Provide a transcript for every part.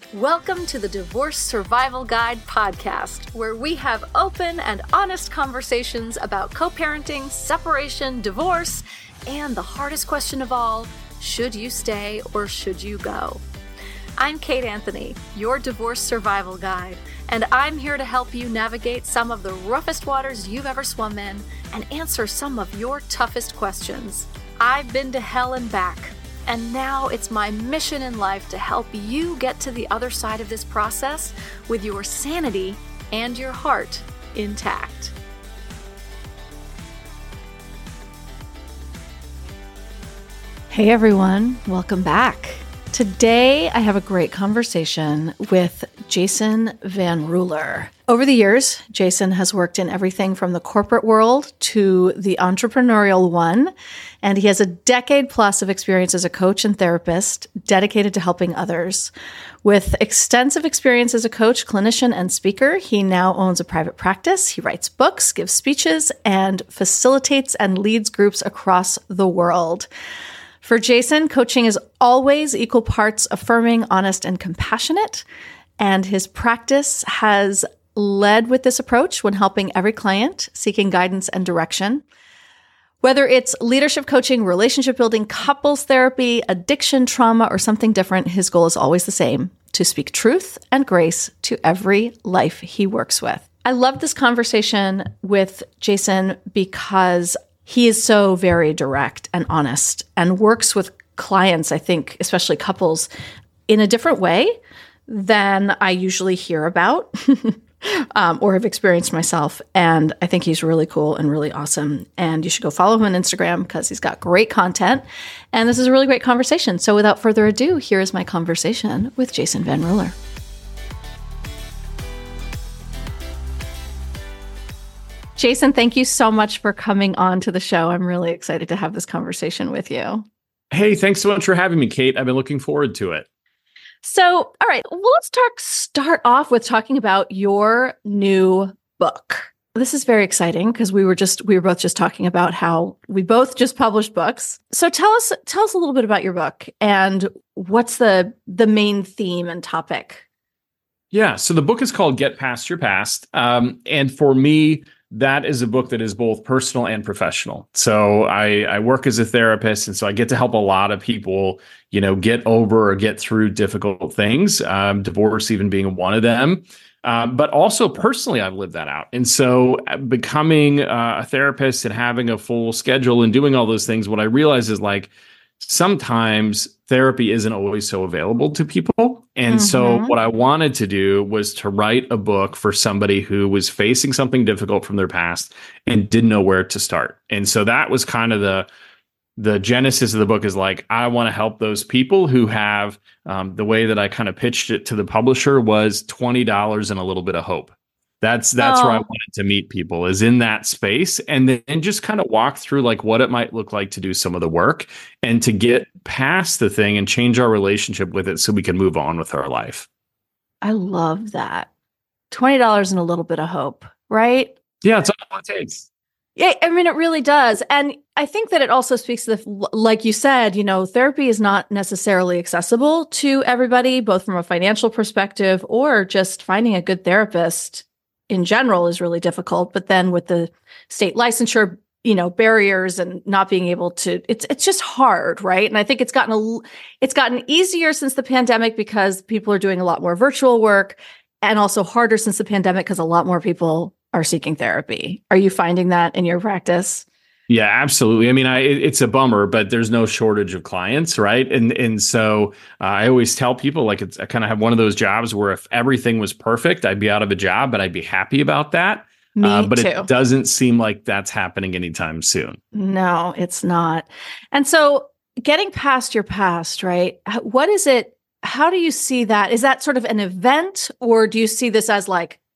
Welcome to the Divorce Survival Guide podcast, where we have open and honest conversations about co-parenting, separation, divorce, and the hardest question of all, should you stay or should you go? I'm Kate Anthony, your divorce survival guide, and I'm here to help you navigate some of the roughest waters you've ever swum in and answer some of your toughest questions. I've been to hell and back. And now it's my mission in life to help you get to the other side of this process with your sanity and your heart intact. Hey everyone, welcome back. Today I have a great conversation with Jason Van Ruler. Over the years, Jason has worked in everything from the corporate world to the entrepreneurial one, and he has a decade plus of experience as a coach and therapist dedicated to helping others. With extensive experience as a coach, clinician, and speaker, he now owns a private practice. He writes books, gives speeches, and facilitates and leads groups across the world. For Jason, coaching is always equal parts affirming, honest, and compassionate, and his practice has led with this approach when helping every client seeking guidance and direction. Whether it's leadership coaching, relationship building, couples therapy, addiction, trauma, or something different, his goal is always the same: to speak truth and grace to every life he works with. I love this conversation with Jason because he is so very direct and honest and works with clients, I think, especially couples, in a different way than I usually hear about. Or have experienced myself. And I think he's really cool and really awesome. And you should go follow him on Instagram because he's got great content. And this is a really great conversation. So without further ado, here is my conversation with Jason Van Ruler. Jason, thank you so much for coming on to the show. I'm really excited to have this conversation with you. Hey, thanks so much for having me, Kate. I've been looking forward to it. So, all right, well, let's start off with talking about your new book. This is very exciting because we were both just talking about how we both just published books. So tell us a little bit about your book and what's the main theme and topic. Yeah, so the book is called Get Past Your Past. And for me, that is a book that is both personal and professional. So I work as a therapist, and so I get to help a lot of people, get over or get through difficult things, divorce even being one of them. But also personally, I've lived that out. And so becoming a therapist and having a full schedule and doing all those things, what I realize is sometimes therapy isn't always so available to people. And so what I wanted to do was to write a book for somebody who was facing something difficult from their past and didn't know where to start. And so that was kind of the genesis of the book, is I want to help those people who have, the way that I kind of pitched it to the publisher was $20 and a little bit of hope. That's where I wanted to meet people, is in that space, and then just kind of walk through what it might look like to do some of the work and to get past the thing and change our relationship with it so we can move on with our life. I love that. $20 and a little bit of hope, right? Yeah, it's all it takes. Yeah, I mean, it really does. And I think that it also speaks to like you said, therapy is not necessarily accessible to everybody, both from a financial perspective or just finding a good therapist in general is really difficult. But then with the state licensure, barriers and not being able to, it's just hard, right? And I think it's gotten easier since the pandemic because people are doing a lot more virtual work, and also harder since the pandemic because a lot more people are seeking therapy. Are you finding that in your practice? Yeah, absolutely. I mean, it's a bummer, but there's no shortage of clients, right? And so I always tell people, I kind of have one of those jobs where if everything was perfect, I'd be out of a job, but I'd be happy about that. But too. It doesn't seem like that's happening anytime soon. No, it's not. And so getting past your past, right? What is it? How do you see that? Is that sort of an event, or do you see this as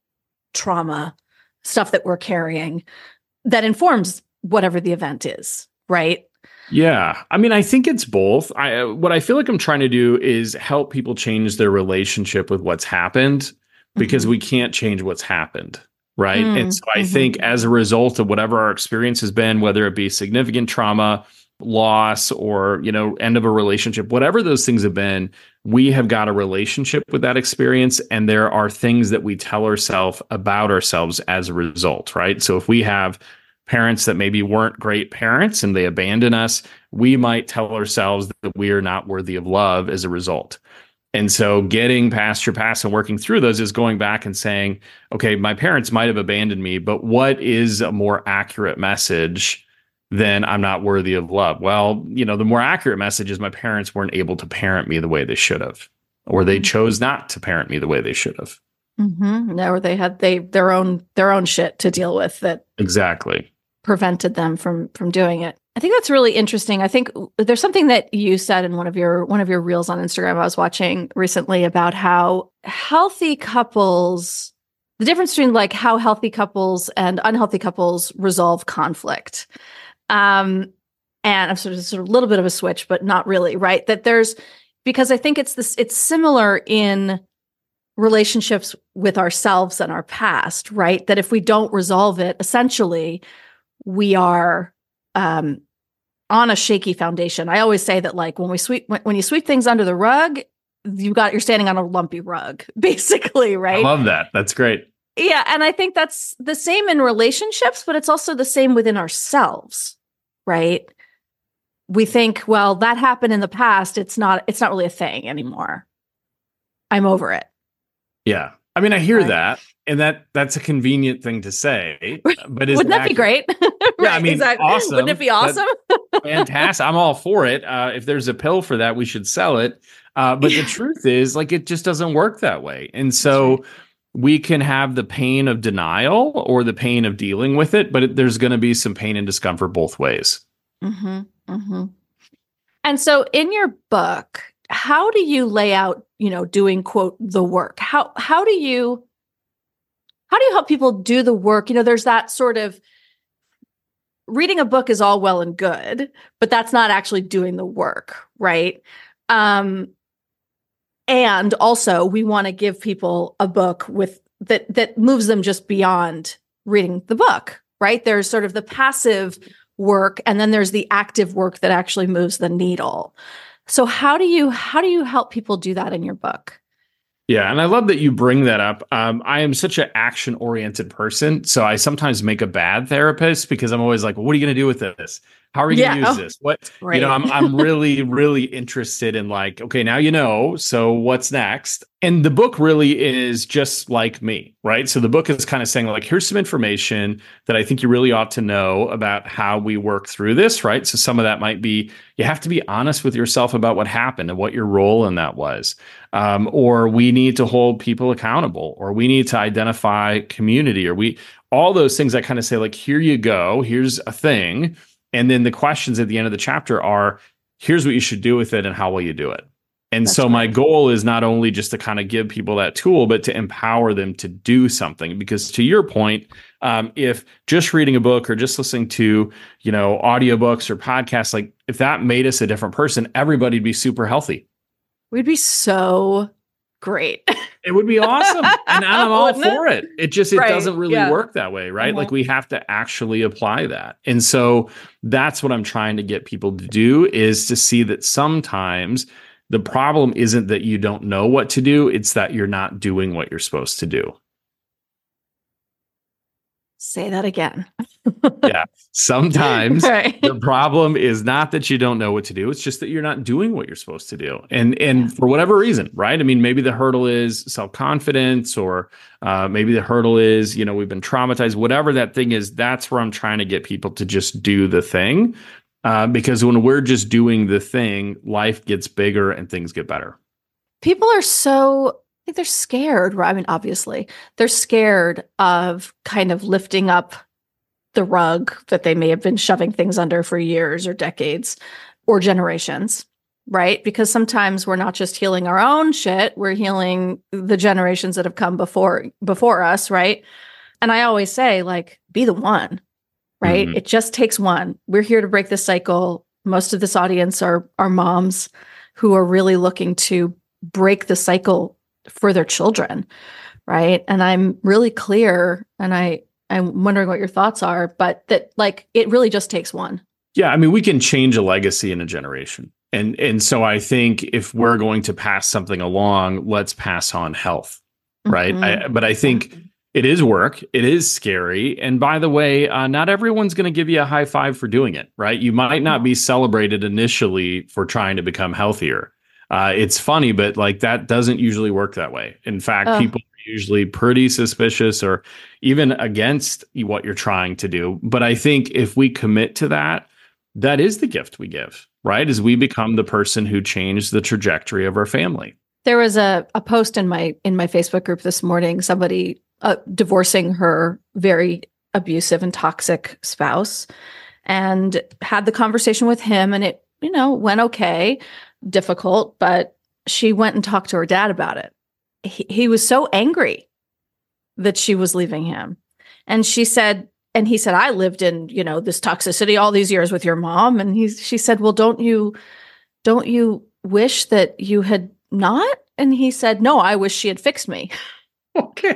trauma, stuff that we're carrying that informs whatever the event is, right? Yeah. I mean, I think it's both. What I feel like I'm trying to do is help people change their relationship with what's happened, because we can't change what's happened, right? And so I think as a result of whatever our experience has been, whether it be significant trauma loss or, end of a relationship, whatever those things have been, we have got a relationship with that experience. And there are things that we tell ourselves about ourselves as a result, right? So if we have parents that maybe weren't great parents and they abandon us, we might tell ourselves that we are not worthy of love as a result. And so getting past your past and working through those is going back and saying, okay, my parents might have abandoned me, but what is a more accurate message than I'm not worthy of love? Well, the more accurate message is my parents weren't able to parent me the way they should have, or they chose not to parent me the way they should have. Mm-hmm. Or they had their own shit to deal with that exactly prevented them from doing it. I think that's really interesting. I think there's something that you said in one of your reels on Instagram I was watching recently about how healthy couples, the difference between like how healthy couples and unhealthy couples resolve conflict. And I'm sort of a little bit of a switch, but not really, right? Because I think it's similar in relationships with ourselves and our past, right? That if we don't resolve it, essentially, we are on a shaky foundation. I always say that, like, when you sweep things under the rug, you're standing on a lumpy rug, basically, right? I love that. That's great. Yeah, and I think that's the same in relationships, but it's also the same within ourselves, right? We think, well, that happened in the past. It's not really a thing anymore. I'm over it. Yeah. I mean, I hear that, and that's a convenient thing to say, but wouldn't that be great? Right, yeah, I mean, exactly. Awesome. Wouldn't it be awesome? Fantastic. I'm all for it. If there's a pill for that, we should sell it. But the truth is, like, it just doesn't work that way. And so we can have the pain of denial or the pain of dealing with it, but there's going to be some pain and discomfort both ways. Mm-hmm, mm-hmm. And so in your book, how do you lay out, doing, quote, the work? How do you help people do the work? There's that sort of reading a book is all well and good, but that's not actually doing the work, right? And also we want to give people a book with that moves them just beyond reading the book, right? There's sort of the passive work, and then there's the active work that actually moves the needle. So how do you help people do that in your book? Yeah, and I love that you bring that up. I am such an action-oriented person, so I sometimes make a bad therapist because I'm always like, well, "What are you going to do with this? How are you going to use this? What?" Right. I'm really, really interested in, like, okay, now so what's next? And the book really is just like me, right? So the book is kind of saying, like, here's some information that I think you really ought to know about how we work through this, right? So some of that might be, you have to be honest with yourself about what happened and what your role in that was. Or we need to hold people accountable, or we need to identify community, or all those things. I kind of say, like, here you go, here's a thing. And then the questions at the end of the chapter are, here's what you should do with it and how will you do it? And so my goal is not only just to kind of give people that tool, but to empower them to do something. Because to your point, if just reading a book or just listening to, audiobooks or podcasts, like, if that made us a different person, everybody'd be super healthy. We'd be so great. It would be awesome. And I'm all for it. It doesn't really work that way, right? Uh-huh. Like, we have to actually apply that. And so that's what I'm trying to get people to do, is to see that sometimes the problem isn't that you don't know what to do. It's that you're not doing what you're supposed to do. Say that again. Yeah. Sometimes the problem is not that you don't know what to do. It's just that you're not doing what you're supposed to do. And for whatever reason, right? I mean, maybe the hurdle is self-confidence, or maybe the hurdle is, we've been traumatized, whatever that thing is. That's where I'm trying to get people to just do the thing. Because when we're just doing the thing, life gets bigger and things get better. People are I think they're scared. I mean, obviously, they're scared of kind of lifting up the rug that they may have been shoving things under for years or decades or generations, right? Because sometimes we're not just healing our own shit, we're healing the generations that have come before us, right? And I always say, like, be the one, right? Mm-hmm. It just takes one. We're here to break this cycle. Most of this audience are moms who are really looking to break the cycle for their children, right? And I'm really clear, and I'm wondering what your thoughts are, but that, like, it really just takes one. Yeah, I mean, we can change a legacy in a generation. And so I think if we're going to pass something along, let's pass on health, right? But I think it is work. It is scary. And by the way, not everyone's going to give you a high five for doing it, right? You might not be celebrated initially for trying to become healthier. It's funny, but like that doesn't usually work that way. In fact, people are usually pretty suspicious or even against what you're trying to do. But I think if we commit to that, that is the gift we give, right? As we become the person who changed the trajectory of our family. There was a post in my Facebook group this morning, somebody divorcing her very abusive and toxic spouse, and had the conversation with him, and it, went okay, difficult, but she went and talked to her dad about it. He was so angry that she was leaving him. And she said, and he said, I lived in, this toxicity all these years with your mom. And she said, well, don't you wish that you had not? And he said, no, I wish she had fixed me. Okay.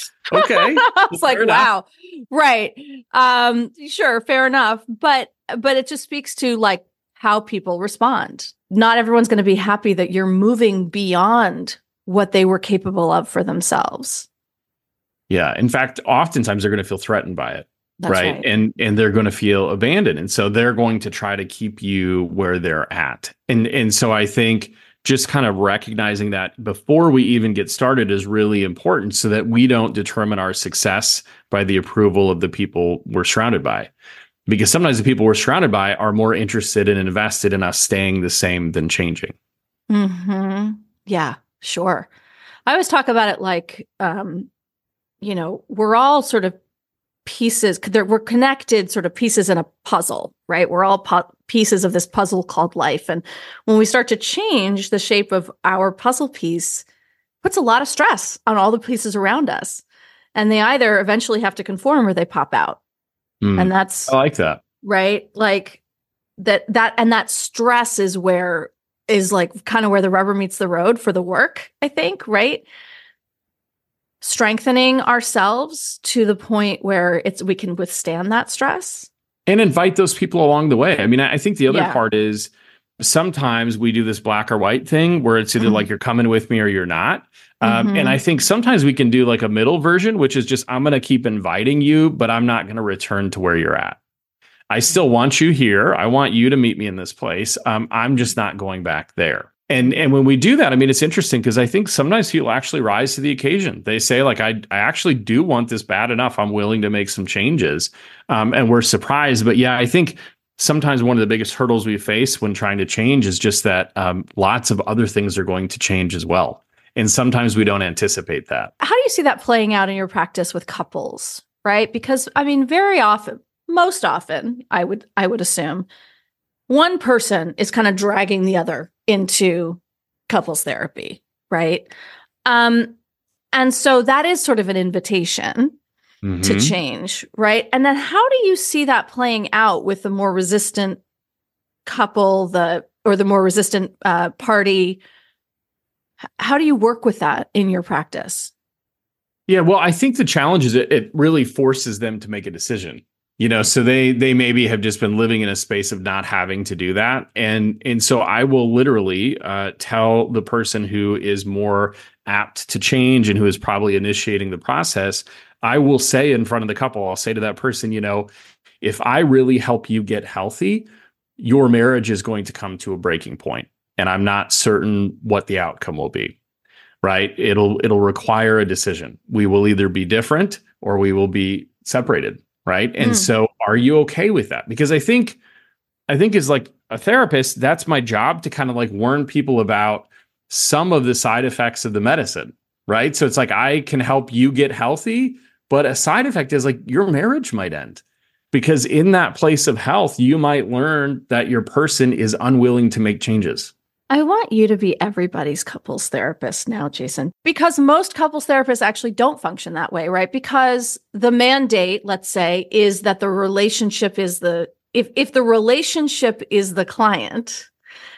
I was like, wow. Right. Sure. Fair enough. But it just speaks to like how people respond. Not everyone's going to be happy that you're moving beyond what they were capable of for themselves. Yeah. In fact, oftentimes they're going to feel threatened by it. That's right. And they're going to feel abandoned. And so they're going to try to keep you where they're at. And so I think just kind of recognizing that before we even get started is really important so that we don't determine our success by the approval of the people we're surrounded by. Because sometimes the people we're surrounded by are more interested and invested in us staying the same than changing. Mm-hmm. Yeah, sure. I always talk about it like, we're all sort of pieces, we're connected sort of pieces in a puzzle, right? We're all pieces of this puzzle called life. And when we start to change the shape of our puzzle piece, it puts a lot of stress on all the pieces around us. And they either eventually have to conform or they pop out. And that's, I like that. Right? Like that stress is like kind of where the rubber meets the road for the work, I think, right? Strengthening ourselves to the point where we can withstand that stress. And invite those people along the way. I mean, I think the other part is sometimes we do this black or white thing where it's either like you're coming with me or you're not. And I think sometimes we can do like a middle version, which is just, I'm going to keep inviting you, but I'm not going to return to where you're at. I still want you here. I want you to meet me in this place. I'm just not going back there. And when we do that, I mean, it's interesting because I think sometimes people actually rise to the occasion. They say, like, I actually do want this bad enough. I'm willing to make some changes. And we're surprised. But yeah, I think sometimes one of the biggest hurdles we face when trying to change is just that lots of other things are going to change as well. And sometimes we don't anticipate that. How do you see that playing out in your practice with couples, right? Because, I mean, very often, most often, I would assume, one person is kind of dragging the other into couples therapy, right? And so that is sort of an invitation to change, right? And then how do you see that playing out with the more resistant couple, the more resistant party? How do you work with that in your practice? Yeah, well, I think the challenge is it really forces them to make a decision. So they maybe have just been living in a space of not having to do that. And so I will literally tell the person who is more apt to change and who is probably initiating the process, I will say in front of the couple, I'll say to that person, if I really help you get healthy, your marriage is going to come to a breaking point. And I'm not certain what the outcome will be, right? It'll require a decision. We will either be different or we will be separated. Right. And so are you okay with that? Because I think as like a therapist, that's my job to kind of like warn people about some of the side effects of the medicine. Right. So it's like I can help you get healthy, but a side effect is like your marriage might end because in that place of health, you might learn that your person is unwilling to make changes. I want you to be everybody's couples therapist now, Jason, because most couples therapists actually don't function that way, right? Because the mandate, let's say, is that the relationship is if the relationship is the client,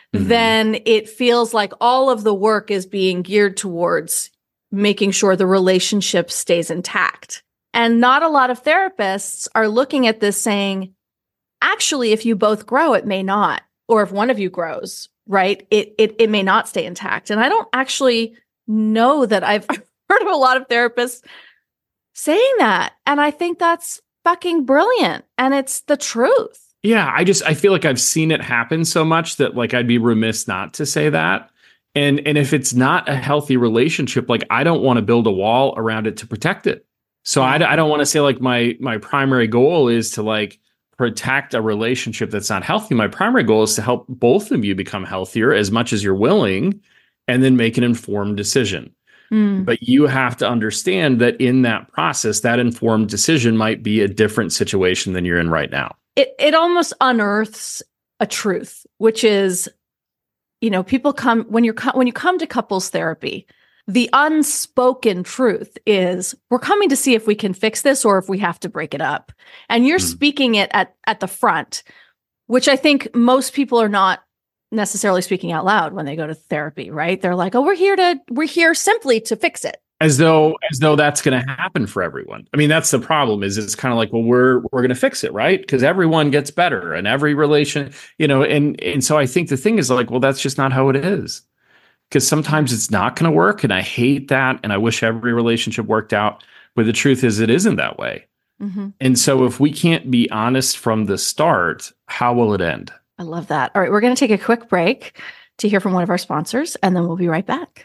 then it feels like all of the work is being geared towards making sure the relationship stays intact. And not a lot of therapists are looking at this saying, actually, if you both grow, it may not. Or if one of you grows, right, it may not stay intact. And I don't actually know that I've heard of a lot of therapists saying that. And I think that's fucking brilliant. And it's the truth. Yeah, I feel like I've seen it happen so much that like I'd be remiss not to say that. And if it's not a healthy relationship, like I don't want to build a wall around it to protect it. So I don't want to say like my primary goal is to like protect a relationship that's not healthy. My primary goal is to help both of you become healthier as much as you're willing, and then make an informed decision. But you have to understand that in that process, that informed decision might be a different situation than you're in right now. It almost unearths a truth, which is, people come when you come to couples therapy, the unspoken truth is we're coming to see if we can fix this or if we have to break it up. And you're speaking it at the front, which I think most people are not necessarily speaking out loud when they go to therapy, right? They're like, oh, we're here simply to fix it. As though that's going to happen for everyone. I mean, that's the problem is it's kind of like, well, we're going to fix it, right? Because everyone gets better and every relation, and so I think the thing is like, well, that's just not how it is. Because sometimes it's not going to work. And I hate that. And I wish every relationship worked out. But the truth is it isn't that way. And so if we can't be honest from the start, how will it end? I love that. All right, we're going to take a quick break to hear from one of our sponsors, and then we'll be right back.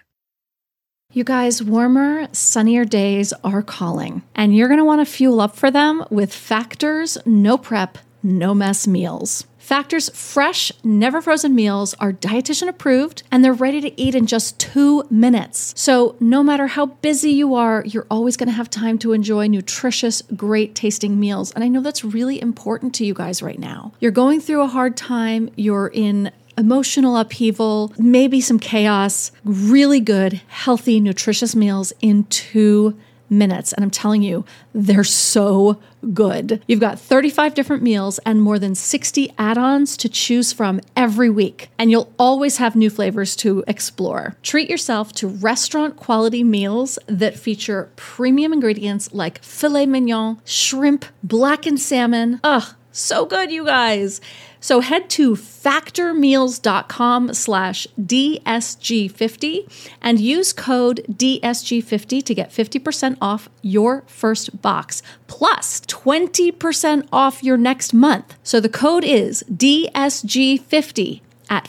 You guys, warmer, sunnier days are calling, and you're going to want to fuel up for them with Factor's no prep, no mess meals. Factor's fresh, never frozen meals are dietitian approved, and they're ready to eat in just 2 minutes. So no matter how busy you are, you're always going to have time to enjoy nutritious, great tasting meals. And I know that's really important to you guys right now. You're going through a hard time. You're in emotional upheaval, maybe some chaos, really good, healthy, nutritious meals in 2 minutes. And I'm telling you, they're so good. You've got 35 different meals and more than 60 add-ons to choose from every week. And you'll always have new flavors to explore. Treat yourself to restaurant quality meals that feature premium ingredients like filet mignon, shrimp, blackened salmon. Ugh, so good, you guys. So head to factormeals.com/DSG50 and use code DSG50 to get 50% off your first box, plus 20% off your next month. So the code is DSG50 at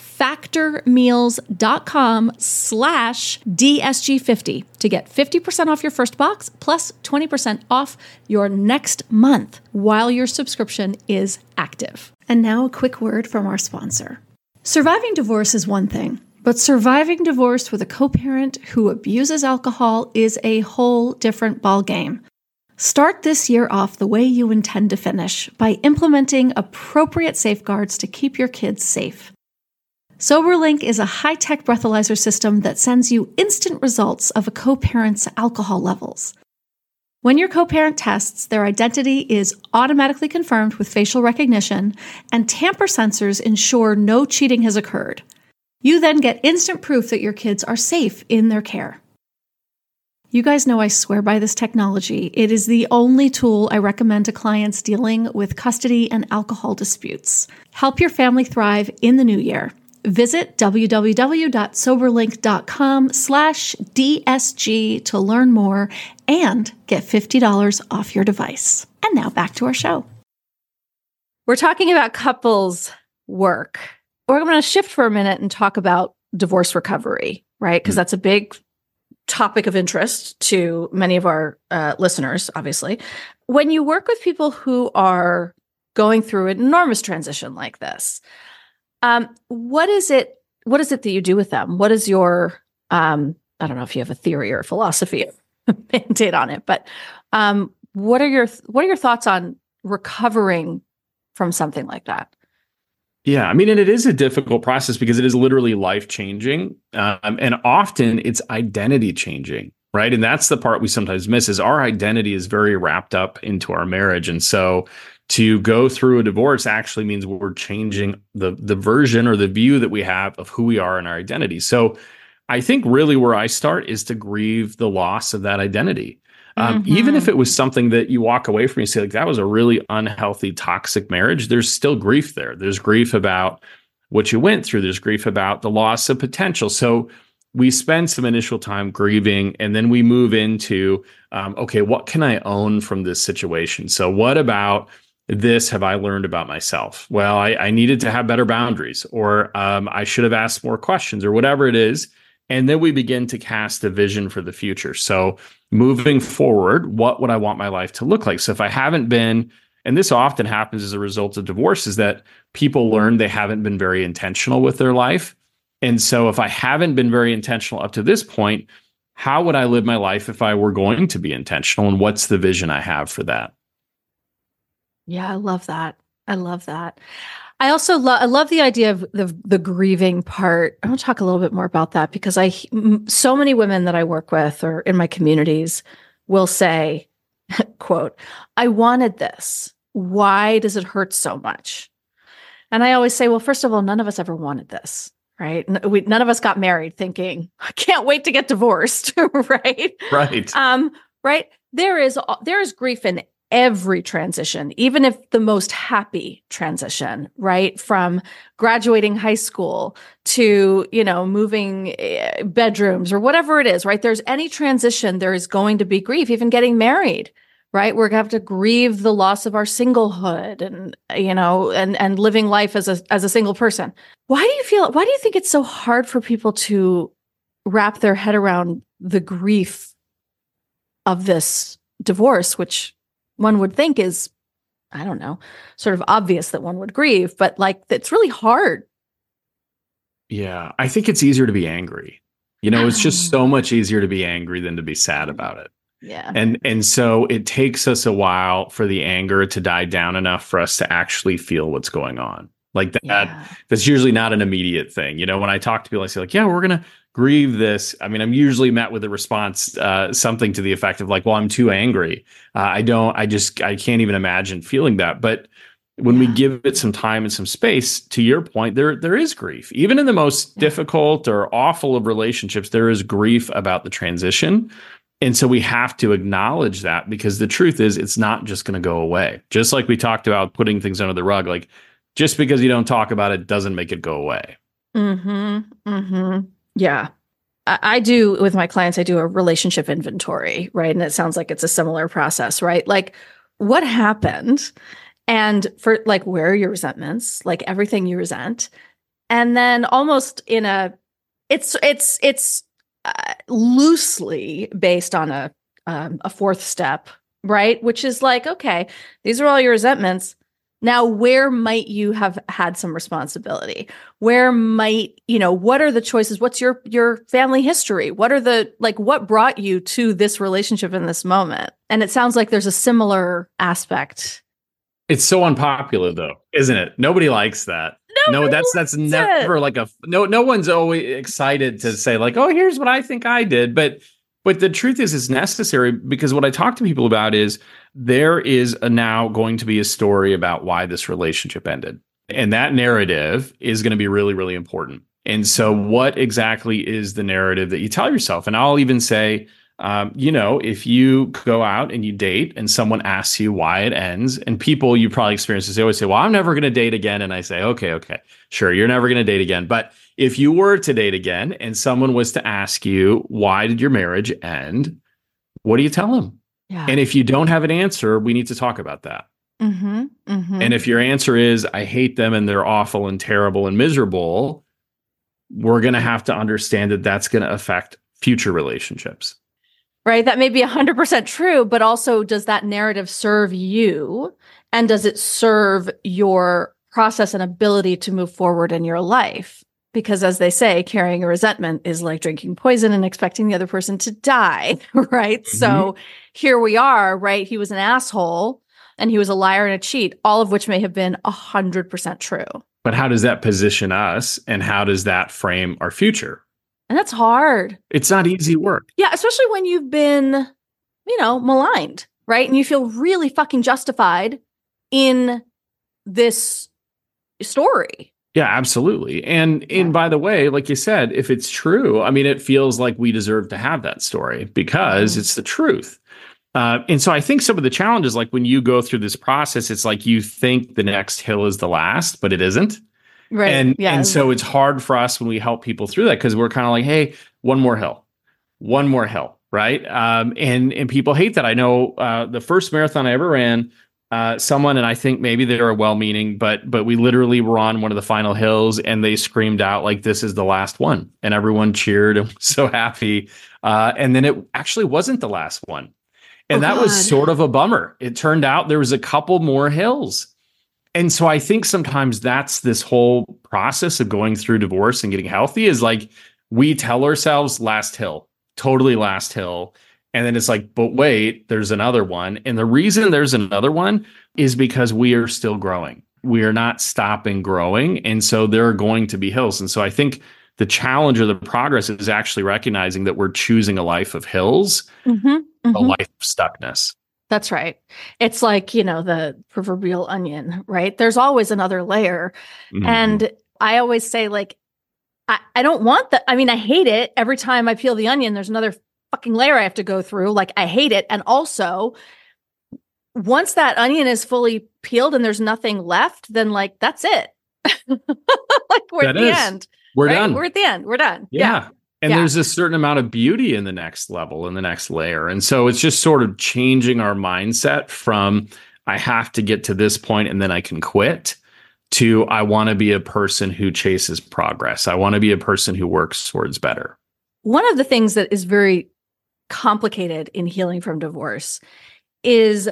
factormeals.com/DSG50 to get 50% off your first box plus 20% off your next month while your subscription is active. And now a quick word from our sponsor. Surviving divorce is one thing, but surviving divorce with a co-parent who abuses alcohol is a whole different ballgame. Start this year off the way you intend to finish by implementing appropriate safeguards to keep your kids safe. SoberLink is a high-tech breathalyzer system that sends you instant results of a co-parent's alcohol levels. When your co-parent tests, their identity is automatically confirmed with facial recognition, and tamper sensors ensure no cheating has occurred. You then get instant proof that your kids are safe in their care. You guys know I swear by this technology. It is the only tool I recommend to clients dealing with custody and alcohol disputes. Help your family thrive in the new year. Visit www.soberlink.com/DSG to learn more and get $50 off your device. And now back to our show. We're talking about couples work. We're going to shift for a minute and talk about divorce recovery, right? Because that's a big topic of interest to many of our listeners, obviously. When you work with people who are going through an enormous transition like this, what is it that you do with them? What is your, I don't know if you have a theory or a philosophy mandate on it, but what are your thoughts on recovering from something like that? Yeah, I mean, and it is a difficult process because it is literally life-changing. And often it's identity changing, right? And that's the part we sometimes miss is our identity is very wrapped up into our marriage. And so to go through a divorce actually means we're changing the version or the view that we have of who we are and our identity. So I think really where I start is to grieve the loss of that identity. Even if it was something that you walk away from, you say like, that was a really unhealthy, toxic marriage, there's still grief there. There's grief about what you went through. There's grief about the loss of potential. So we spend some initial time grieving, and then we move into, okay, what can I own from this situation? So what about this have I learned about myself? Well, I needed to have better boundaries, or I should have asked more questions, or whatever it is. And then we begin to cast a vision for the future. So moving forward, what would I want my life to look like? So if I haven't been, and this often happens as a result of divorce, is that people learn they haven't been very intentional with their life. And so if I haven't been very intentional up to this point, how would I live my life if I were going to be intentional? And what's the vision I have for that? Yeah, I love that. I love that. I also love the idea of the grieving part. I want to talk a little bit more about that because so many women that I work with or in my communities will say, quote, I wanted this. Why does it hurt so much? And I always say, well, first of all, none of us ever wanted this, right? None of us got married thinking, I can't wait to get divorced, right? Right. Right. There is grief in every transition, even if the most happy transition, right? From graduating high school to, moving bedrooms or whatever it is, right? There's any transition, there is going to be grief, even getting married, right? We're going to have to grieve the loss of our singlehood and, and living life as a single person. Why do you think it's so hard for people to wrap their head around the grief of this divorce, which one would think is, I don't know, sort of obvious that one would grieve, but like, it's really hard. Yeah, I think it's easier to be angry. It's just so much easier to be angry than to be sad about it. Yeah. And so it takes us a while for the anger to die down enough for us to actually feel what's going on. Like that, that's usually not an immediate thing. When I talk to people, I say like, yeah, we're going to grieve this. I mean, I'm usually met with a response, something to the effect of like, well, I'm too angry. I can't even imagine feeling that. But when we give it some time and some space, to your point, there is grief. Even in the most difficult or awful of relationships, there is grief about the transition. And so we have to acknowledge that, because the truth is it's not just going to go away. Just like we talked about putting things under the rug, like just because you don't talk about it doesn't make it go away. Mm-hmm. Mm-hmm. Yeah. I do with my clients, I do a relationship inventory, right? And it sounds like it's a similar process, right? Like what happened and for like, where are your resentments, like everything you resent. And then almost in it's loosely based on a fourth step, right? Which is like, okay, these are all your resentments. Now, where might you have had some responsibility? Where might, what are the choices? What's your family history? What brought you to this relationship in this moment? And it sounds like there's a similar aspect. It's so unpopular though, isn't it? Nobody likes that. No, that's never like no one's always excited to say like, oh, here's what I think I did. But the truth is it's necessary, because what I talk to people about is there is now going to be a story about why this relationship ended. And that narrative is going to be really, really important. And so what exactly is the narrative that you tell yourself? And I'll even say, if you go out and you date and someone asks you why it ends, and people you probably experience this, they always say, well, I'm never going to date again. And I say, okay, sure, you're never going to date again. But if you were to date again and someone was to ask you, why did your marriage end? What do you tell them? Yeah. And if you don't have an answer, we need to talk about that. Mm-hmm, mm-hmm. And if your answer is, I hate them and they're awful and terrible and miserable, we're going to have to understand that that's going to affect future relationships. Right. That may be 100% true, but also does that narrative serve you? And does it serve your process and ability to move forward in your life? Because as they say, carrying a resentment is like drinking poison and expecting the other person to die, right? Mm-hmm. So here we are, right? He was an asshole and he was a liar and a cheat, all of which may have been 100% true. But how does that position us, and how does that frame our future? And that's hard. It's not easy work. Yeah, especially when you've been, maligned, right? And you feel really fucking justified in this story. Yeah, absolutely. And by the way, like you said, if it's true, I mean, it feels like we deserve to have that story because it's the truth. And so I think some of the challenges, like when you go through this process, it's like you think the next hill is the last, but it isn't. Right. And so it's hard for us when we help people through that, because we're kind of like, hey, one more hill, right? And people hate that. I know the first marathon I ever ran, someone, and I think maybe they were well-meaning, but we literally were on one of the final hills, and they screamed out like, "This is the last one," and everyone cheered and was so happy. And then it actually wasn't the last one, and that was sort of a bummer. It turned out there was a couple more hills. And so I think sometimes that's this whole process of going through divorce and getting healthy, is like we tell ourselves last hill, totally last hill. And then it's like, but wait, there's another one. And the reason there's another one is because we are still growing. We are not stopping growing. And so there are going to be hills. And so I think the challenge or the progress is actually recognizing that we're choosing a life of hills, a life of stuckness. That's right. It's like, the proverbial onion, right? There's always another layer. And I always say, like, I don't want that. I mean, I hate it. Every time I peel the onion, there's another fucking layer I have to go through. Like, I hate it. And also, once that onion is fully peeled and there's nothing left, then like, that's it. Like, we're at the end. We're done. We're at the end. We're done. Yeah. And there's a certain amount of beauty in the next level, in the next layer. And so it's just sort of changing our mindset from I have to get to this point and then I can quit, to I want to be a person who chases progress. I want to be a person who works towards better. One of the things that is very complicated in healing from divorce is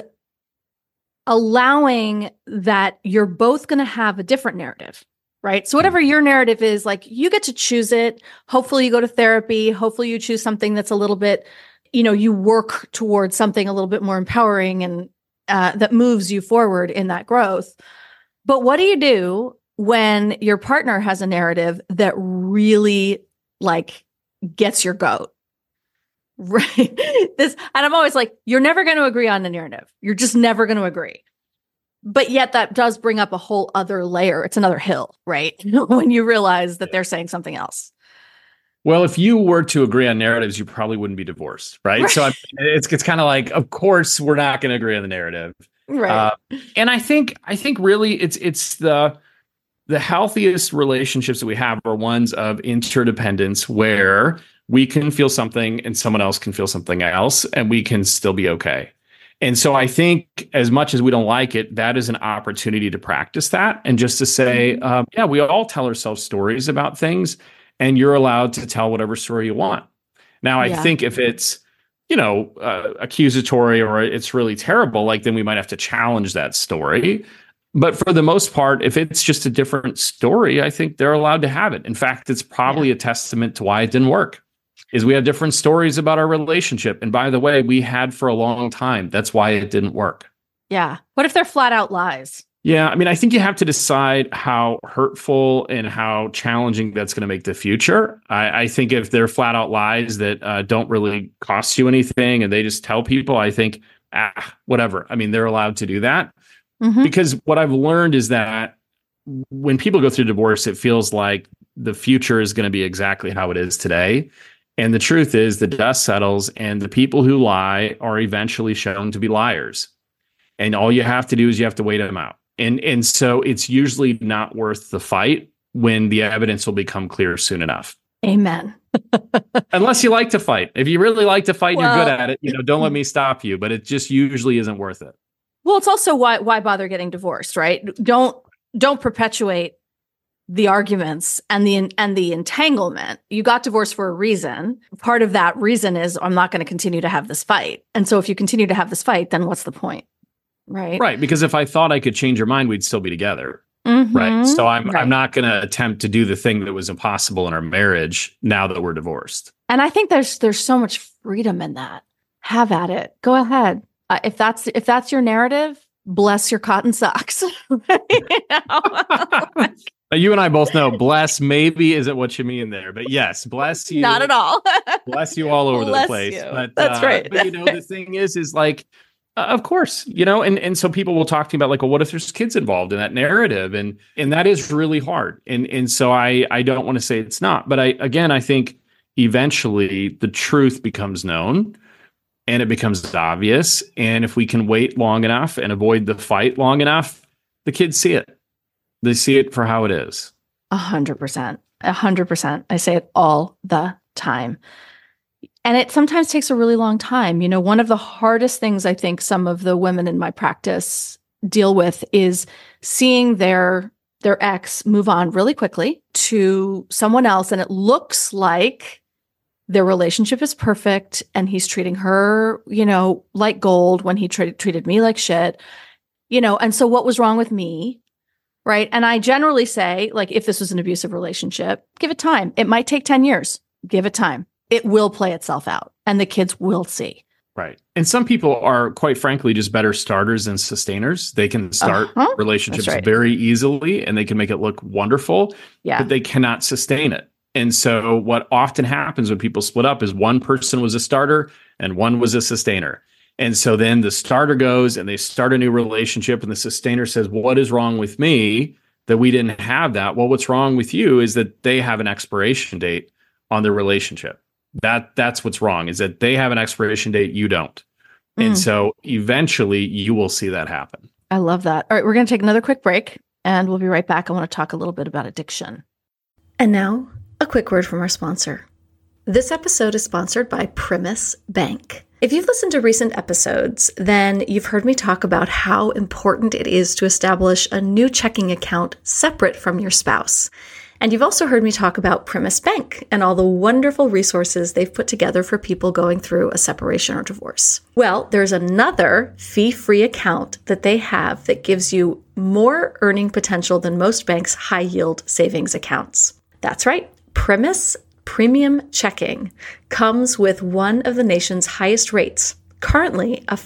allowing that you're both going to have a different narrative. Right. So whatever your narrative is, like, you get to choose it. Hopefully you go to therapy. Hopefully you choose something that's a little bit, you work towards something a little bit more empowering and that moves you forward in that growth. But what do you do when your partner has a narrative that really like gets your goat? Right. And I'm always like, you're never going to agree on the narrative. You're just never going to agree. But yet that does bring up a whole other layer. It's another hill, right? When you realize that they're saying something else. Well, if you were to agree on narratives, you probably wouldn't be divorced, right? So it's kind of like, of course, we're not going to agree on the narrative, right? And I think really it's the healthiest relationships that we have are ones of interdependence, where we can feel something and someone else can feel something else, and we can still be okay. And so I think, as much as we don't like it, that is an opportunity to practice that, and just to say, we all tell ourselves stories about things, and you're allowed to tell whatever story you want. Now, I think if it's, accusatory or it's really terrible, like, then we might have to challenge that story. But for the most part, if it's just a different story, I think they're allowed to have it. In fact, it's probably a testament to why it didn't work. Is we have different stories about our relationship. And by the way, we had for a long time. That's why it didn't work. Yeah. What if they're flat out lies? Yeah. I mean, I think you have to decide how hurtful and how challenging that's going to make the future. I think if they're flat out lies that don't really cost you anything and they just tell people, I think, whatever. I mean, they're allowed to do that. Because what I've learned is that when people go through divorce, it feels like the future is going to be exactly how it is today. And the truth is, the dust settles, and the people who lie are eventually shown to be liars. And all you have to do is you have to wait them out. And so it's usually not worth the fight when the evidence will become clear soon enough. Amen. Unless you like to fight. If you really like to fight, you're good at it. Don't let me stop you. But it just usually isn't worth it. Well, it's also why bother getting divorced, right? Don't perpetuate the arguments and the entanglement. You got divorced for a reason. Part of that reason is, I'm not going to continue to have this fight. And so if you continue to have this fight, then what's the point? Right. Right. Because if I thought I could change your mind, we'd still be together. Right. So I'm not going to attempt to do the thing that was impossible in our marriage now that we're divorced. And I think there's so much freedom in that. Have at it. Go ahead. If that's your narrative, bless your cotton socks. You and I both know bless maybe isn't what you mean there, but yes, bless you. Not at all. Bless you all over the place. But, that's right. But the thing is like, of course, and so people will talk to me about like, well, what if there's kids involved in that narrative? And that is really hard. And so I don't want to say it's not, but I think eventually the truth becomes known. and it becomes obvious. And if we can wait long enough and avoid the fight long enough, the kids see it. They see it for how it is. 100%. 100%. I say it all the time. And it sometimes takes a really long time. You know, one of the hardest things I think some of the women in my practice deal with is seeing their ex move on really quickly to someone else. And it looks like their relationship is perfect and he's treating her, you know, like gold when he treated me like shit, you know. And so what was wrong with me? Right. And I generally say, like, if this was an abusive relationship, give it time. It might take 10 years. Give it time. It will play itself out and the kids will see. Right. And some people are, quite frankly, just better starters than sustainers. They can start relationships very easily and they can make it look wonderful, but they cannot sustain it. And so what often happens when people split up is one person was a starter and one was a sustainer. And so then the starter goes and they start a new relationship and the sustainer says, what is wrong with me that we didn't have that? Well, what's wrong with you is that they have an expiration date on their relationship. That's what's wrong, is that they have an expiration date, you don't. And so eventually you will see that happen. I love that. All right, we're going to take another quick break and we'll be right back. I want to talk a little bit about addiction. And now, a quick word from our sponsor. This episode is sponsored by Primis Bank. If you've listened to recent episodes, then you've heard me talk about how important it is to establish a new checking account separate from your spouse. And you've also heard me talk about Primis Bank and all the wonderful resources they've put together for people going through a separation or divorce. Well, there's another fee-free account that they have that gives you more earning potential than most banks' high-yield savings accounts. That's right. Primis Premium Checking comes with one of the nation's highest rates, currently a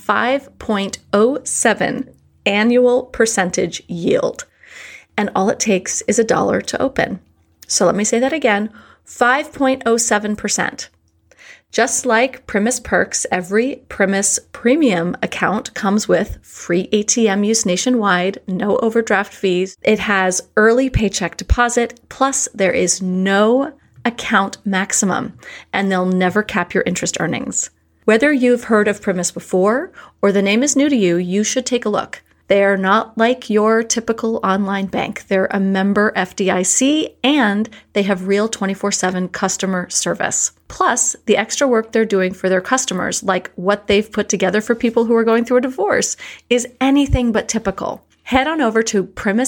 5.07 annual percentage yield. And all it takes is $1 to open. So let me say that again, 5.07%. Just like Primis Perks, every Primis Premium account comes with free ATM use nationwide, no overdraft fees. It has early paycheck deposit, plus there is no account maximum, and they'll never cap your interest earnings. Whether you've heard of Primis before or the name is new to you, you should take a look. They are not like your typical online bank. They're a member FDIC and they have real 24/7 customer service. Plus, the extra work they're doing for their customers, like what they've put together for people who are going through a divorce, is anything but typical. Head on over to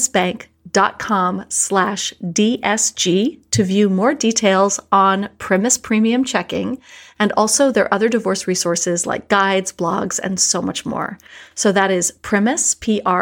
primisbank.com/DSG to view more details on Primis Premium Checking and also their other divorce resources like guides, blogs, and so much more. So that is Primis,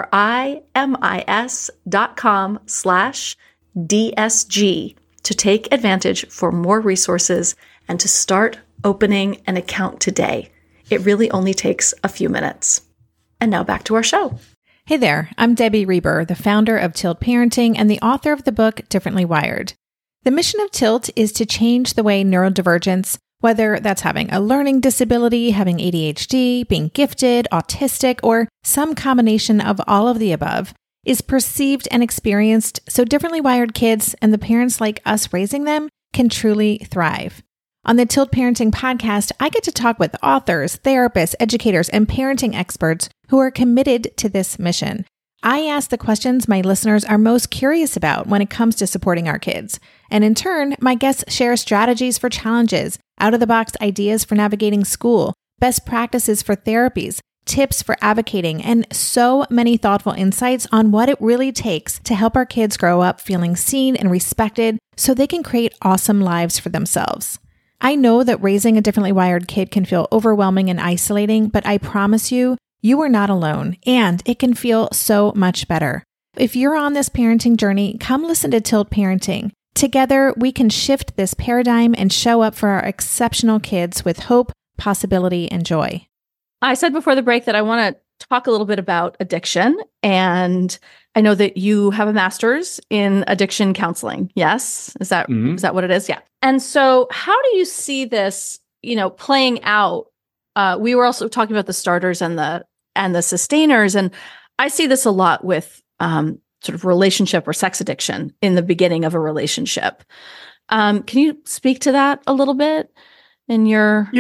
PRIMIS.com/DSG to take advantage for more resources and to start opening an account today. It really only takes a few minutes. And now back to our show. Hey there, I'm Debbie Reber, the founder of Tilt Parenting and the author of the book Differently Wired. The mission of Tilt is to change the way neurodivergence, whether that's having a learning disability, having ADHD, being gifted, autistic, or some combination of all of the above, is perceived and experienced so differently wired kids and the parents like us raising them can truly thrive. On the Tilt Parenting podcast, I get to talk with authors, therapists, educators, and parenting experts who are committed to this mission. I ask the questions my listeners are most curious about when it comes to supporting our kids. And in turn, my guests share strategies for challenges, out-of-the-box ideas for navigating school, best practices for therapies, tips for advocating, and so many thoughtful insights on what it really takes to help our kids grow up feeling seen and respected so they can create awesome lives for themselves. I know that raising a differently wired kid can feel overwhelming and isolating, but I promise you, you are not alone, and it can feel so much better. If you're on this parenting journey, come listen to Tilt Parenting. Together, we can shift this paradigm and show up for our exceptional kids with hope, possibility, and joy. I said before the break that I want to talk a little bit about addiction, and I know that you have a master's in addiction counseling. Yes? Is that what it is? Yeah. And so how do you see this, playing out? We were also talking about the starters and the sustainers, and I see this a lot with sort of relationship or sex addiction in the beginning of a relationship. Can you speak to that a little bit in your? Yeah.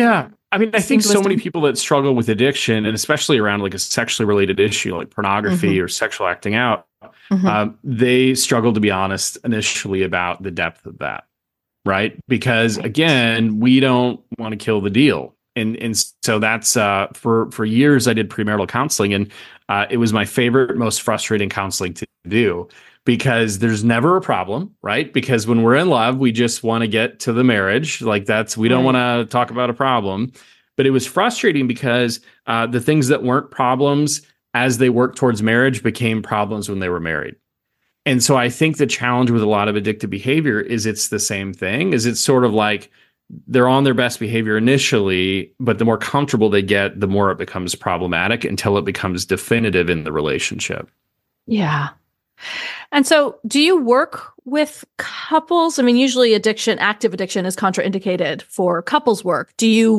I mean, I think so many people that struggle with addiction, and especially around like a sexually related issue like pornography or sexual acting out, they struggle to be honest initially about the depth of that, right? Because again, we don't want to kill the deal. And so that's for years I did premarital counseling, and it was my favorite, most frustrating counseling to do, because there's never a problem, right? Because when we're in love, we just want to get to the marriage. Like we don't want to talk about a problem. But it was frustrating because the things that weren't problems as they worked towards marriage became problems when they were married. And so I think the challenge with a lot of addictive behavior is it's the same thing. Is it's sort of like they're on their best behavior initially, but the more comfortable they get, the more it becomes problematic until it becomes definitive in the relationship. Yeah. And so do you work with couples? I mean, usually active addiction is contraindicated for couples work.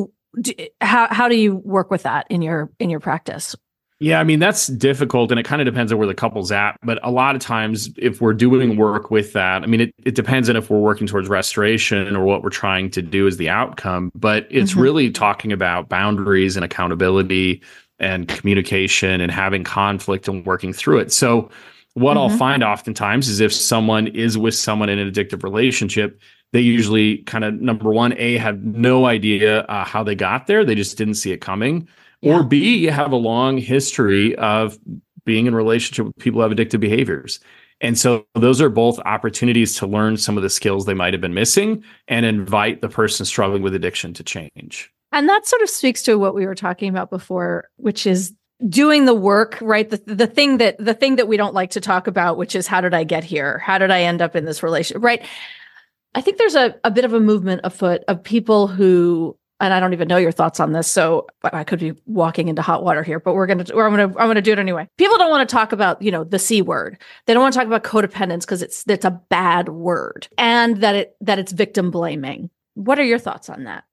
How do you work with that in your practice? Yeah, I mean, that's difficult, and it kind of depends on where the couple's at. But a lot of times, if we're doing work with that, I mean, it depends on if we're working towards restoration or what we're trying to do as the outcome. But it's really talking about boundaries and accountability and communication and having conflict and working through it. So what I'll find oftentimes is if someone is with someone in an addictive relationship, they usually kind of, number one, have no idea how they got there. They just didn't see it coming. Yeah. Or B, have a long history of being in a relationship with people who have addictive behaviors. And so those are both opportunities to learn some of the skills they might have been missing and invite the person struggling with addiction to change. And that sort of speaks to what we were talking about before, which is doing the work, right? The thing that we don't like to talk about, which is how did I get here? How did I end up in this relationship? Right. I think there's a bit of a movement afoot of people who, and I don't even know your thoughts on this, so I could be walking into hot water here, but I'm gonna do it anyway. People don't want to talk about, the C word. They don't want to talk about codependence because it's a bad word, and that it's victim blaming. What are your thoughts on that?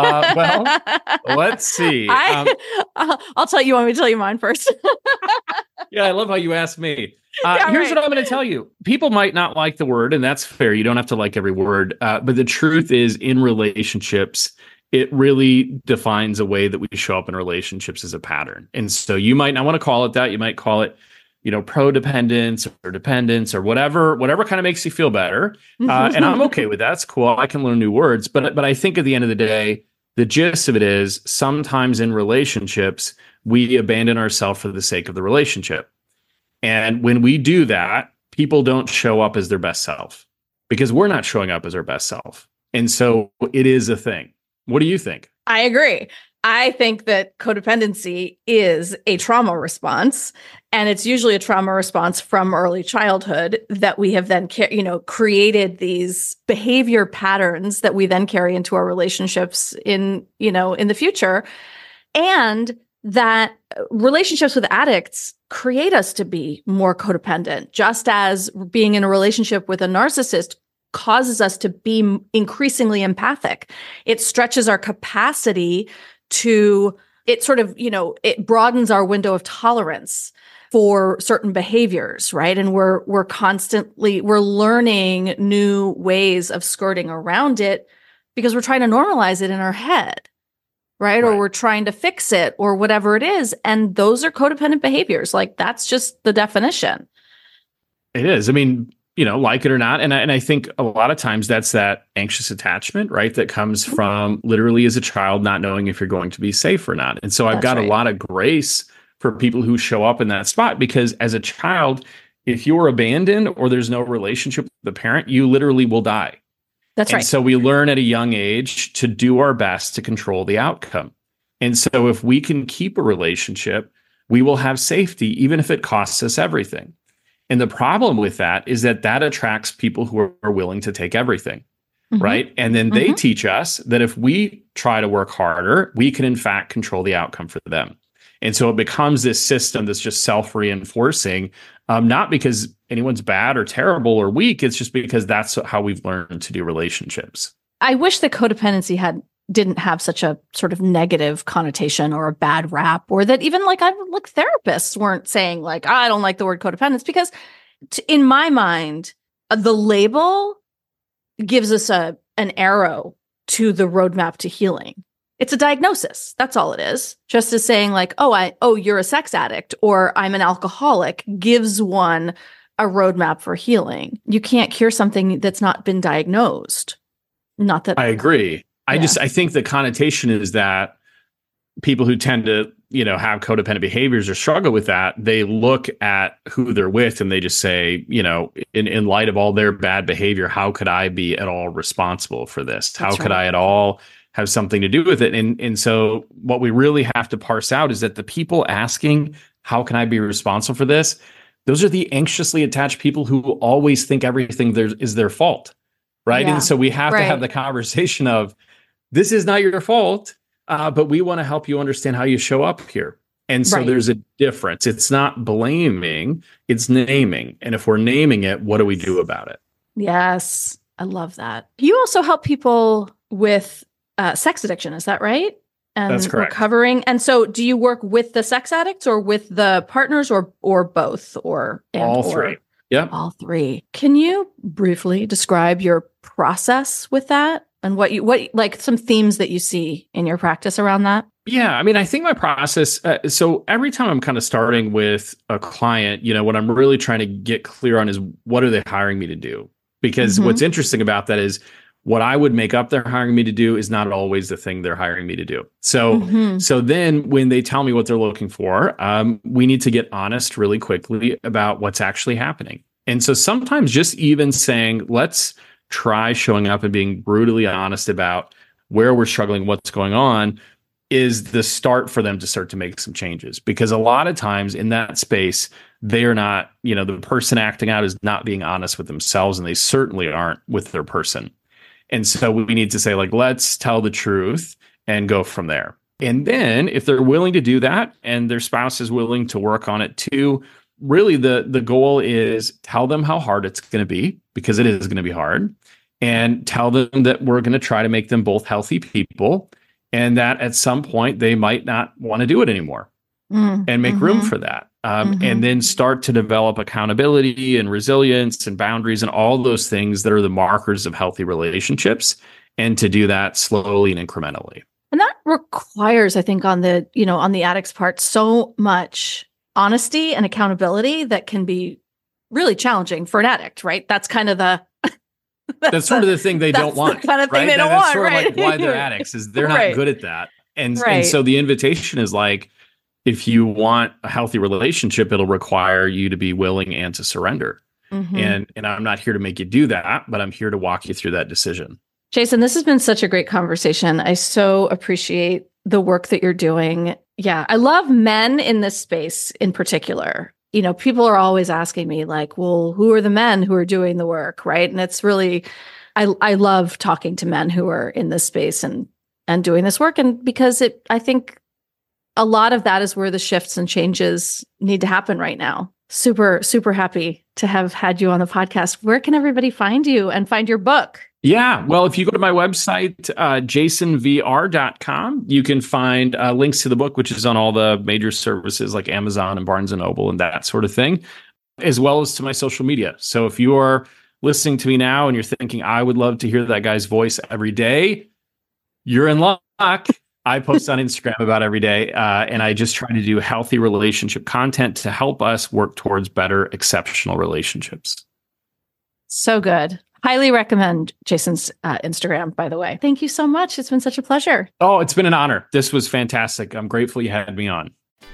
Well, let's see. I'll tell you. You want me to tell you mine first? Yeah, I love how you asked me. Here's what I'm going to tell you. People might not like the word, and that's fair. You don't have to like every word. But the truth is, in relationships, it really defines a way that we show up in relationships as a pattern. And so you might not want to call it that. You might call it, prodependence or dependence or whatever kind of makes you feel better. And I'm okay with that. It's cool. I can learn new words. But I think at the end of the day, the gist of it is sometimes in relationships, we abandon ourselves for the sake of the relationship. And when we do that, people don't show up as their best self because we're not showing up as our best self. And so it is a thing. What do you think? I agree. I think that codependency is a trauma response, and it's usually a trauma response from early childhood that we have then, created these behavior patterns that we then carry into our relationships in the future, and that relationships with addicts create us to be more codependent, just as being in a relationship with a narcissist causes us to be increasingly empathic. It stretches our capacity to, it broadens our window of tolerance for certain behaviors, right? And we're learning new ways of skirting around it because we're trying to normalize it in our head, right? Or we're trying to fix it or whatever it is. And those are codependent behaviors. Like, that's just the definition. It is. I mean, like it or not. And I think a lot of times that's that anxious attachment, right? That comes from literally as a child, not knowing if you're going to be safe or not. And so I've got a lot of grace for people who show up in that spot, because as a child, if you're abandoned or there's no relationship with the parent, you literally will die. That's right. And so we learn at a young age to do our best to control the outcome. And so if we can keep a relationship, we will have safety, even if it costs us everything. And the problem with that is that attracts people who are willing to take everything, right? And then they teach us that if we try to work harder, we can in fact control the outcome for them. And so it becomes this system that's just self-reinforcing, not because anyone's bad or terrible or weak. It's just because that's how we've learned to do relationships. I wish that codependency didn't have such a sort of negative connotation or a bad rap, or that even therapists weren't saying I don't like the word codependence, because in my mind, the label gives us an arrow to the roadmap to healing. It's a diagnosis. That's all it is. Just as saying like, you're a sex addict or I'm an alcoholic gives one a roadmap for healing. You can't cure something that's not been diagnosed. Not that I agree. Yeah. I think the connotation is that people who tend to, have codependent behaviors or struggle with that, they look at who they're with and they just say, in light of all their bad behavior, how could I be at all responsible for this? How could I at all have something to do with it? And so what we really have to parse out is that the people asking, how can I be responsible for this? Those are the anxiously attached people who always think everything is their fault. Right. Yeah. And so we have to have the conversation of, this is not your fault, but we want to help you understand how you show up here. And so there's a difference. It's not blaming, it's naming. And if we're naming it, what do we do about it? Yes. I love that. You also help people with sex addiction. Is that right? And that's correct. Recovering. And so do you work with the sex addicts or with the partners or both or all three? Yeah. All three. Can you briefly describe your process with that and what like some themes that you see in your practice around that? Yeah. I mean, I think my process, so every time I'm kind of starting with a client, what I'm really trying to get clear on is what are they hiring me to do? Because what's interesting about that is what I would make up they're hiring me to do is not always the thing they're hiring me to do. So, so then when they tell me what they're looking for, we need to get honest really quickly about what's actually happening. And so sometimes just even saying, let's try showing up and being brutally honest about where we're struggling, what's going on, is the start for them to start to make some changes. Because a lot of times in that space, they are not, the person acting out is not being honest with themselves, and they certainly aren't with their person. And so we need to say, like, let's tell the truth and go from there. And then if they're willing to do that and their spouse is willing to work on it too, really the goal is tell them how hard it's going to be, because it is going to be hard, and tell them that we're going to try to make them both healthy people and that at some point they might not want to do it anymore and make room for that. And then start to develop accountability and resilience and boundaries and all those things that are the markers of healthy relationships, and to do that slowly and incrementally. And that requires, I think, on the addict's part, so much honesty and accountability that can be really challenging for an addict, right? That's kind of that's sort of the thing they don't want. The kind of thing right? they don't want, right? Of like why they're addicts is they're not good at that. And so the invitation is like, if you want a healthy relationship, it'll require you to be willing and to surrender. And I'm not here to make you do that, but I'm here to walk you through that decision. Jason, this has been such a great conversation. I so appreciate the work that you're doing. Yeah, I love men in this space in particular. People are always asking me like, well, who are the men who are doing the work, right? And it's really, I love talking to men who are in this space and doing this work. And because I think a lot of that is where the shifts and changes need to happen right now. Super, super happy to have had you on the podcast. Where can everybody find you and find your book? Yeah. Well, if you go to my website, jasonvr.com, you can find links to the book, which is on all the major services like Amazon and Barnes & Noble and that sort of thing, as well as to my social media. So if you are listening to me now and you're thinking, I would love to hear that guy's voice every day, you're in luck. I post on Instagram about every day, and I just try to do healthy relationship content to help us work towards better, exceptional relationships. So good. Highly recommend Jason's Instagram, by the way. Thank you so much. It's been such a pleasure. Oh, it's been an honor. This was fantastic. I'm grateful you had me on.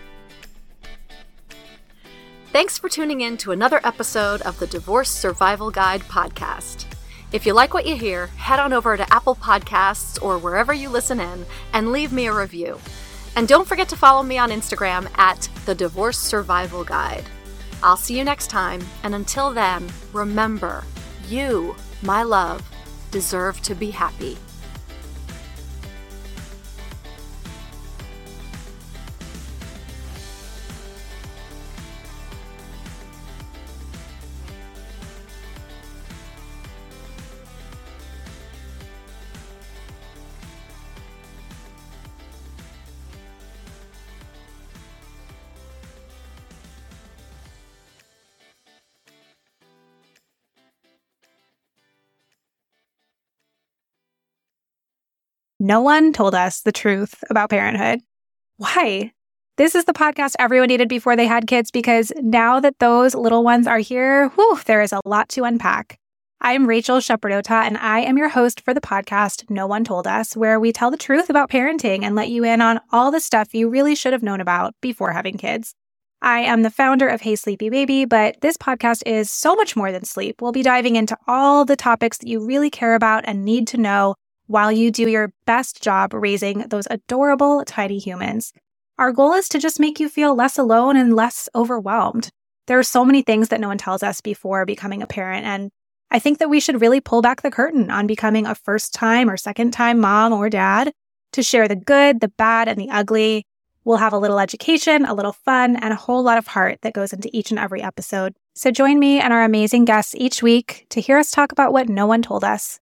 Thanks for tuning in to another episode of the Divorce Survival Guide podcast. If you like what you hear, head on over to Apple Podcasts or wherever you listen in and leave me a review. And don't forget to follow me on Instagram at the Divorce Survival Guide. I'll see you next time, and until then, remember, you, my love, deserve to be happy. No one told us the truth about parenthood. Why? This is the podcast everyone needed before they had kids, because now that those little ones are here, there is a lot to unpack. I'm Rachel Shepardota, and I am your host for the podcast No One Told Us, where we tell the truth about parenting and let you in on all the stuff you really should have known about before having kids. I am the founder of Hey Sleepy Baby, but this podcast is so much more than sleep. We'll be diving into all the topics that you really care about and need to know while you do your best job raising those adorable tiny humans. Our goal is to just make you feel less alone and less overwhelmed. There are so many things that no one tells us before becoming a parent, and I think that we should really pull back the curtain on becoming a first-time or second-time mom or dad to share the good, the bad, and the ugly. We'll have a little education, a little fun, and a whole lot of heart that goes into each and every episode. So join me and our amazing guests each week to hear us talk about what no one told us.